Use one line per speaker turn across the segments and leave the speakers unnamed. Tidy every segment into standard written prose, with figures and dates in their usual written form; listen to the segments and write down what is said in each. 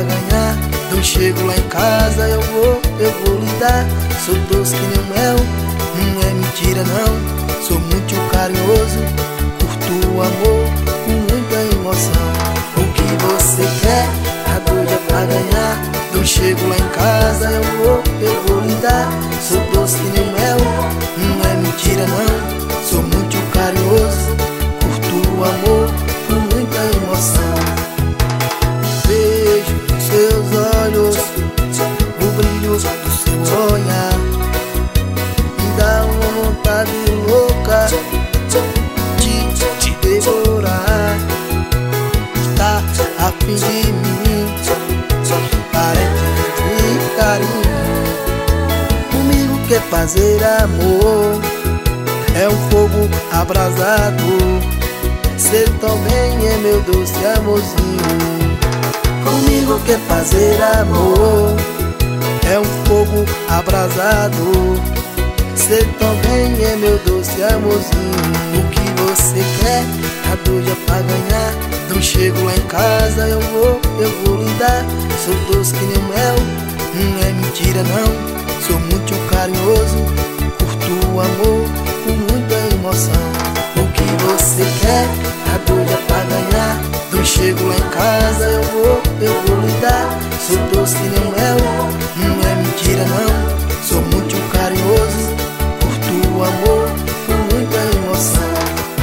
ganhar. Não chego lá em casa, eu vou lhe dar. Sou doce que nem mel, não é mentira não. Sou muito carinhoso, curto o amor com muita emoção. O que você quer, tá doida pra ganhar. Não chego lá em casa, eu vou lhe dar. Sou doce que nem mel, não é mentira não. Sou muito carinhoso, curto o amor com muita emoção. Vejo nos seus olhos o brilho do seu olhar, me dá uma vontade louca de te devorar. Tá a fim de mim, carente de carinho. Comigo quer fazer amor, é um fogo abrasado. Cê também é meu doce amorzinho. Comigo quer fazer amor, é um fogo abrasado. Cê também é meu doce amorzinho. O que você quer, tá doida pra ganhar. Não chego lá em casa, eu vou lhe dar. Sou doce que nem mel, não é mentira não. Sou muito carinhoso, curto o amor com muita emoção. O que você quer, tá doida pra ganhar. Não chego lá em casa, eu vou lhe dar. Sou doce que nem mel, não é mentira não. Sou muito carinhoso, curto o amor com muita emoção.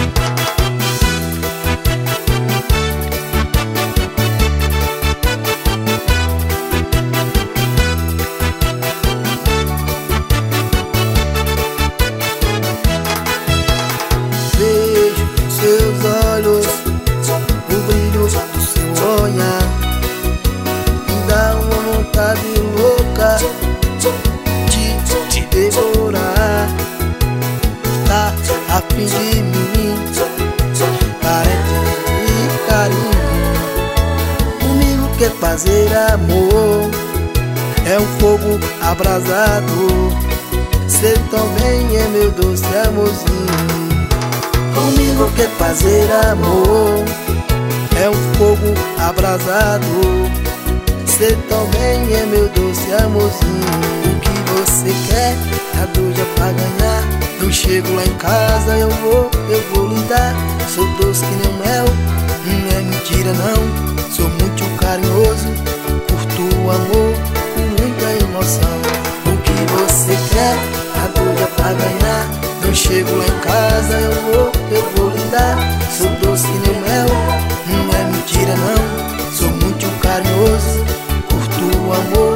Vejo nos seus olhos o brilho do seu olhar, me dá uma vontade louca de te devorar. Tá a fim de mim, carente de carinho. Comigo quer fazer amor, é um fogo abrasado. Cê também é meu doce amorzinho. Comigo quer fazer amor, é um fogo abrasado. Cê também é meu doce amorzinho. O que você quer, tá doida pra ganhar. Não chego lá em casa, eu vou lhe dar. Sou doce que nem mel, não é mentira não. Sou muito carinhoso, curto o amor com muita emoção. O que você quer, tá doida pra ganhar. Não chego lá em casa, eu vou lhe dar. Sou doce que nem mel, não é mentira não. Sou muito carinhoso, curto o amor